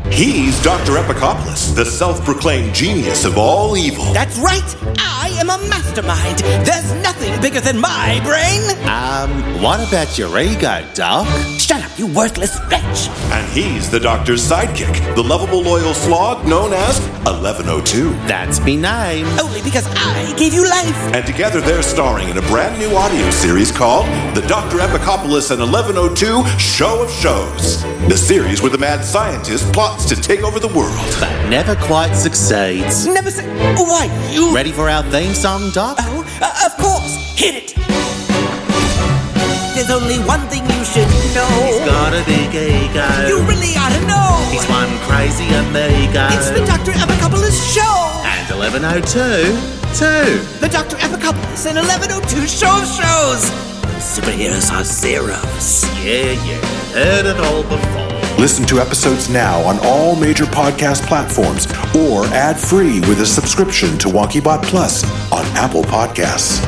He's Dr. Epicopoulos, the self-proclaimed genius of all evil. That's right! I am a mastermind! There's nothing bigger than my brain! What about your ego, Doc? Shut up, you worthless wretch! And he's the Doctor's sidekick, the lovable loyal slog known as 1102. That's me name. Only because I gave you life! And together they're starring in a brand new audio series called The Dr. Epicopoulos and 1102 Show of Shows. The series where the mad scientist plots to take over the world. But never quite succeeds. Never say... Why, you... Ready for our theme song, Doc? Oh, of course! Hit it! There's only one thing you should know. He's got a big ego. You really ought to know. He's one crazy amigo. It's the Dr. Epicopoulos Show. And 1102, too. The Dr. Epicopoulos and 1102 Show of Shows. Superheroes are zeros. Yeah. Heard it all before. Listen to episodes now on all major podcast platforms or ad-free with a subscription to WonkyBot Plus on Apple Podcasts.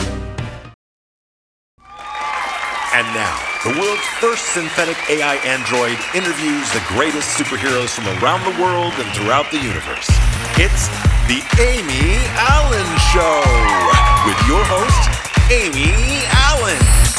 And now, the world's first synthetic AI android interviews the greatest superheroes from around the world and throughout the universe. It's the Amy Allen Show with your host, Amy Allen.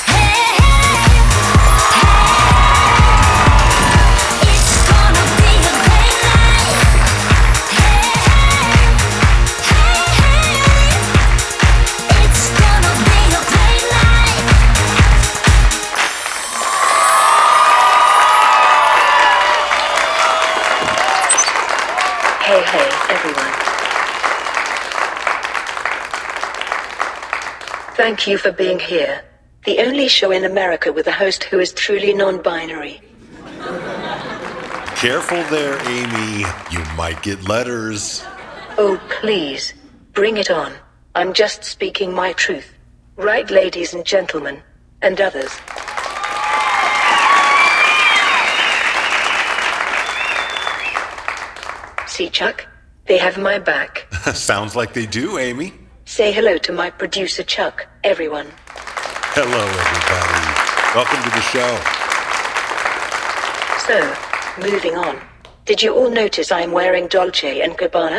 Hey, everyone. Thank you for being here. The only show in America with a host who is truly non-binary. Careful there, Amy. You might get letters. Oh, please. Bring it on. I'm just speaking my truth. Right, ladies and gentlemen, and others. See, Chuck? They have my back. Sounds like they do, Amy. Say hello to my producer, Chuck, everyone. Hello, everybody. Welcome to the show. So, moving on. Did you all notice I'm wearing Dolce & Gabbana?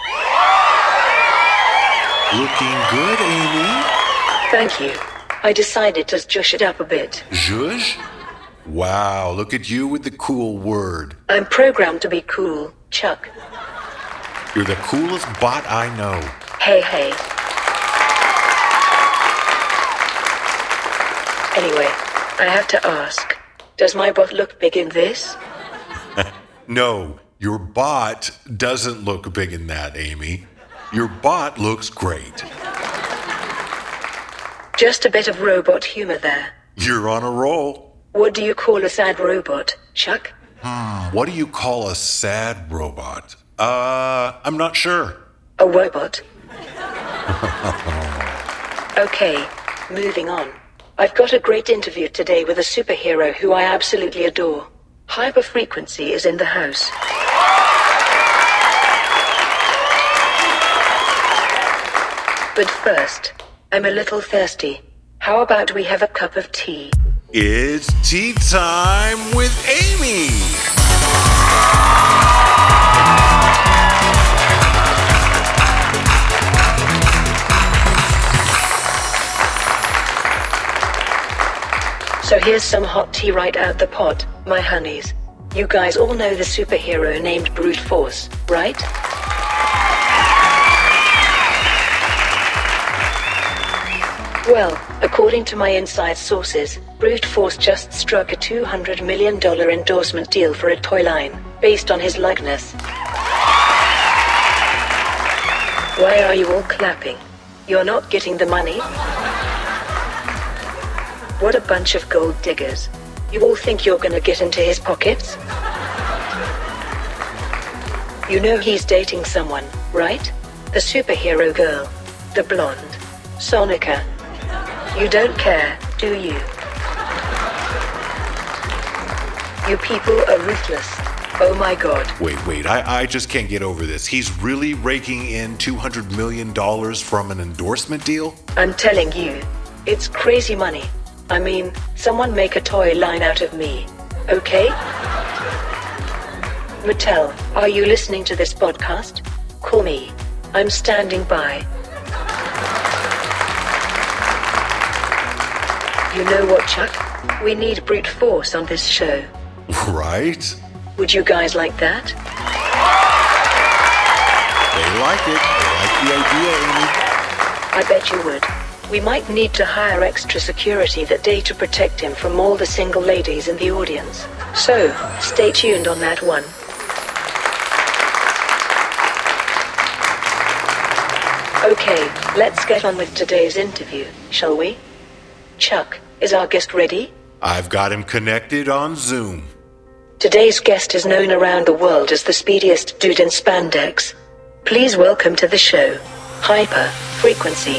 Looking good, Amy. Thank you. I decided to zhuzh it up a bit. Zhuzh? Wow, look at you with the cool word. I'm programmed to be cool, Chuck. You're the coolest bot I know. Hey. Anyway, I have to ask, does my bot look big in this? No, your bot doesn't look big in that, Amy. Your bot looks great. Just a bit of robot humor there. You're on a roll. What do you call a sad robot, Chuck? What do you call a sad robot? I'm not sure. A robot. Okay, moving on. I've got a great interview today with a superhero who I absolutely adore. Hyperfrequency is in the house. But first, I'm a little thirsty. How about we have a cup of tea? It's tea time with Amy. So here's some hot tea right out the pot, my honeys. You guys all know the superhero named Brute Force, right? Well, according to my inside sources, Brute Force just struck a $200 million endorsement deal for a toy line, based on his likeness. Why are you all clapping? You're not getting the money? What a bunch of gold diggers. You all think you're gonna get into his pockets? You know he's dating someone, right? The superhero girl. The blonde. Sonica. You don't care, do you? You people are ruthless. Oh my god. Wait, I just can't get over this. He's really raking in $200 million from an endorsement deal? I'm telling you, it's crazy money. I mean, someone make a toy line out of me, okay? Mattel, are you listening to this podcast? Call me. I'm standing by. You know what, Chuck? We need brute force on this show. Right? Would you guys like that? They like it. They like the idea, Amy. I bet you would. We might need to hire extra security that day to protect him from all the single ladies in the audience. So, stay tuned on that one. Okay, let's get on with today's interview, shall we? Chuck, is our guest ready? I've got him connected on Zoom. Today's guest is known around the world as the speediest dude in spandex. Please welcome to the show, Hyper Frequency.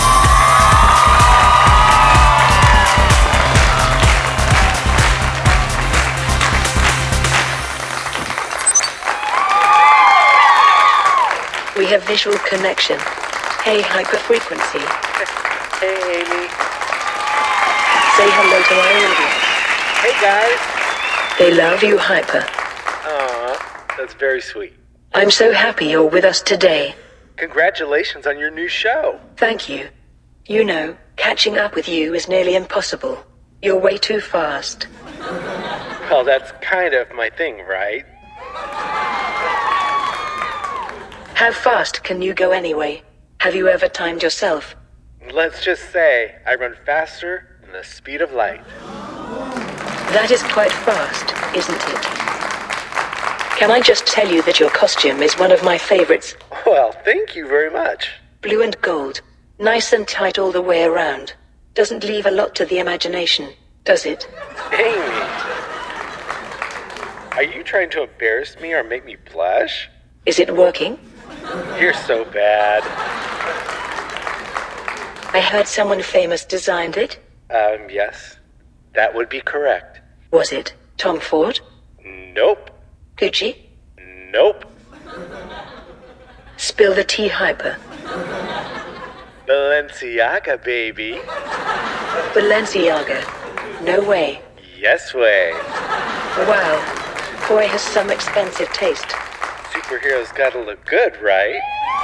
We have visual connection. Hey, Hyper Frequency. Hey, Amy. Say hello to our audience. Hey, guys. They love you, Hyper. Aw, that's very sweet. I'm so happy you're with us today. Congratulations on your new show. Thank you. You know, catching up with you is nearly impossible. You're way too fast. Well, that's kind of my thing, right? How fast can you go anyway? Have you ever timed yourself? Let's just say I run faster than the speed of light. That is quite fast, isn't it? Can I just tell you that your costume is one of my favorites? Well, thank you very much. Blue and gold. Nice and tight all the way around. Doesn't leave a lot to the imagination, does it? Amy, are you trying to embarrass me or make me blush? Is it working? You're so bad. I heard someone famous designed it. Yes. That would be correct. Was it Tom Ford? Nope. Gucci? Nope. Spill the tea, Hyper. Balenciaga, baby. Balenciaga. No way. Yes way. Wow. Boy has some expensive taste. Superheroes gotta look good, right?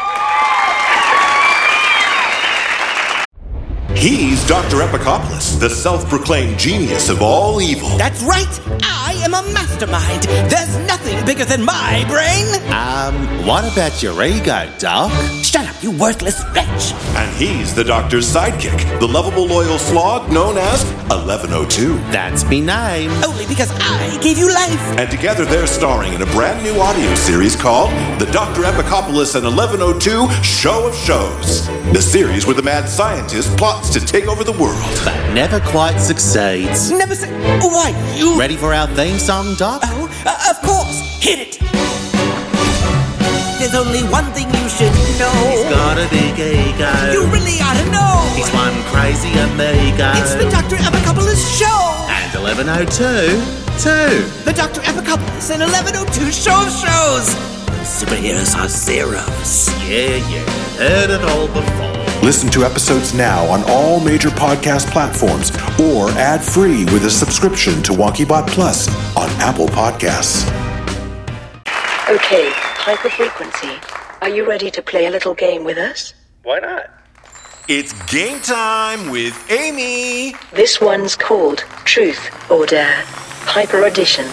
He's Dr. Epicopoulos, the self-proclaimed genius of all evil. That's right! I am a mastermind! There's nothing bigger than my brain! What about your ego, Doc? Shut up, you worthless wretch! And he's the doctor's sidekick, the lovable loyal slog known as 1102. That's me name. Only because I gave you life! And together they're starring in a brand new audio series called The Dr. Epicopoulos and 1102 Show of Shows. The series where the mad scientist plots to take over the world. But never quite succeeds. Never say. Why, you. Ready for our theme song, Doc? Oh, of course! Hit it! There's only one thing you should know. He's got a big ego. You really ought to know! He's one crazy amigo. It's the Dr. Epicopoulos Show! And 1102, too. The Dr. Epicopoulos and 1102 Show of Shows! Superheroes are zeros. Yeah, heard it all before. Listen to episodes now on all major podcast platforms or ad-free with a subscription to WonkyBot Plus on Apple Podcasts. Okay, Hyper Frequency. Are you ready to play a little game with us? Why not? It's game time with Amy. This one's called Truth or Dare. Hyper Edition.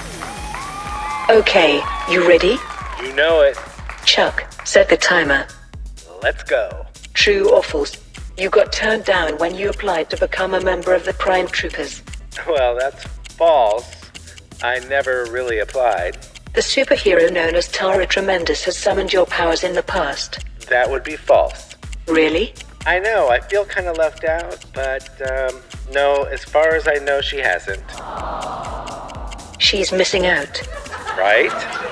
Okay, you ready? You know it. Chuck, set the timer. Let's go. True or false? You got turned down when you applied to become a member of the Crime Troopers. Well, that's false. I never really applied. The superhero known as Tara Tremendous has summoned your powers in the past. That would be false. Really? I know, I feel kind of left out, but, no, as far as I know, she hasn't. She's missing out. Right?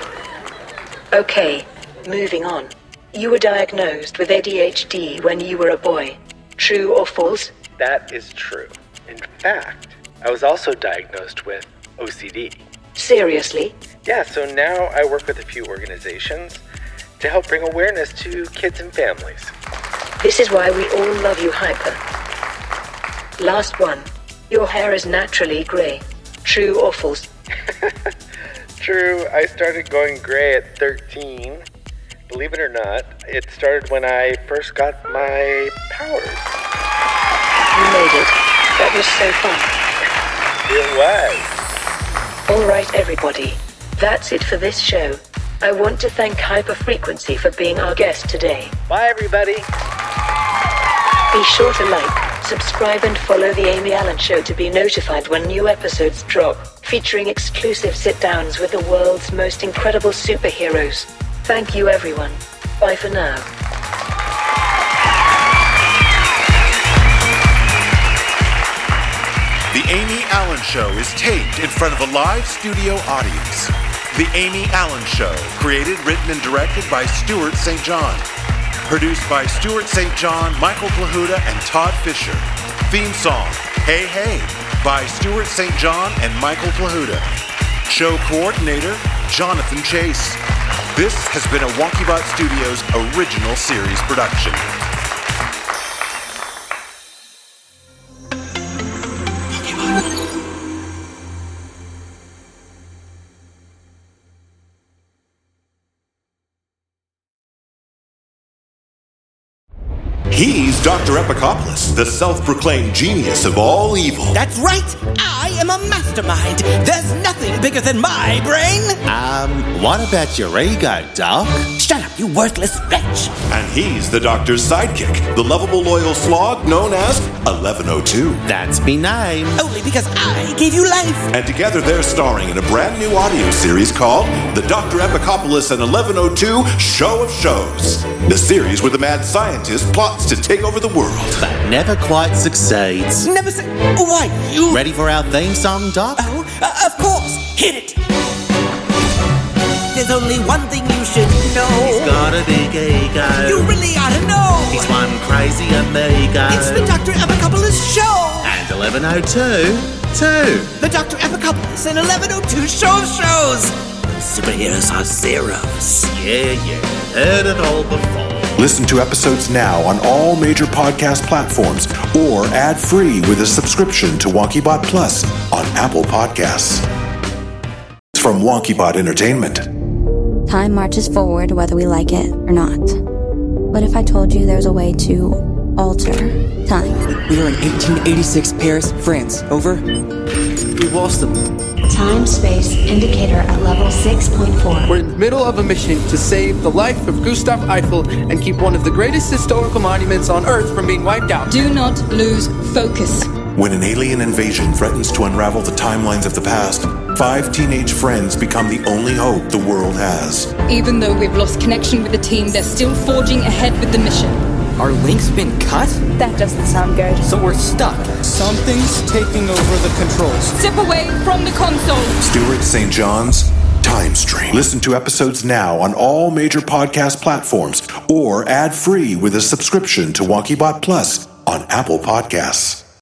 Okay, moving on. You were diagnosed with ADHD when you were a boy. True or false? That is true. In fact, I was also diagnosed with OCD. Seriously? Yeah, so now I work with a few organizations to help bring awareness to kids and families. This is why we all love you, Hyper. Last one. Your hair is naturally grey. True or false? true. I started going gray at 13. Believe it or not, it started when I first got my powers. You made it. That was so fun. It was. All right, everybody. That's it for this show. I want to thank Hyperfrequency for being our guest today. Bye, everybody. Be sure to like, subscribe, and follow The Amy Allen Show to be notified when new episodes drop, featuring exclusive sit-downs with the world's most incredible superheroes. Thank you, everyone. Bye for now. The Amy Allen Show is taped in front of a live studio audience. The Amy Allen Show, created, written, and directed by Stuart St. John. Produced by Stuart St. John, Michael Plahuta, and Todd Fisher. Theme song, Hey Hey, by Stuart St. John and Michael Plahuta. Show coordinator, Jonathan Chase. This has been a WonkyBot Studios original series production. He's Dr. Epicopoulos, the self-proclaimed genius of all evil. That's right! I am a mastermind! There's nothing bigger than my brain! What about your ego, Doc? Shut up, you worthless wretch! And he's the Doctor's sidekick, the lovable loyal slog known as 1102. That's me name. Only because I gave you life! And together they're starring in a brand new audio series called The Dr. Epicopoulos and 1102 Show of Shows. The series where the mad scientist plots to take over the world. But never quite succeeds. Never say. Why, you. Ready for our theme song, Doc? Oh, of course! Hit it! There's only one thing you should know. He's got a big ego. You really ought to know. He's one crazy amigo. It's the Dr. Epicopoulos Show! And 1102, too. The Dr. Epicopoulos and 1102 Show of Shows! Superheroes are zeros. Yeah, heard it all before. Listen to episodes now on all major podcast platforms or ad-free with a subscription to WonkyBot Plus on Apple Podcasts. From WonkyBot Entertainment. Time marches forward whether we like it or not. What if I told you there's a way to alter time? We are in 1886 Paris, France. Over. We lost them. Time-space indicator at level 6.4. We're in the middle of a mission to save the life of Gustav Eiffel and keep one of the greatest historical monuments on Earth from being wiped out. Do not lose focus. When an alien invasion threatens to unravel the timelines of the past, 5 teenage friends become the only hope the world has. Even though we've lost connection with the team, they're still forging ahead with the mission. Our link's been cut? That doesn't sound good. So we're stuck. Something's taking over the controls. Step away from the console. Stuart St. John's Time Stream. Listen to episodes now on all major podcast platforms or ad-free with a subscription to WonkyBot Plus on Apple Podcasts.